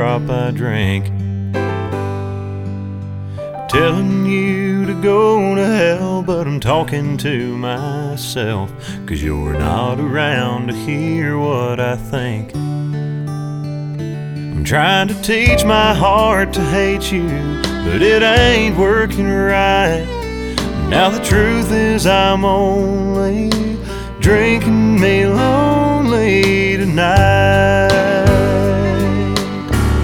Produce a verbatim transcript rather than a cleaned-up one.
drop I drink. Telling you to go to hell, but I'm talking to myself, 'cause you're not around to hear what I think. I'm trying to teach my heart to hate you, but it ain't working right. Now the truth is I'm only drinking me lonely tonight.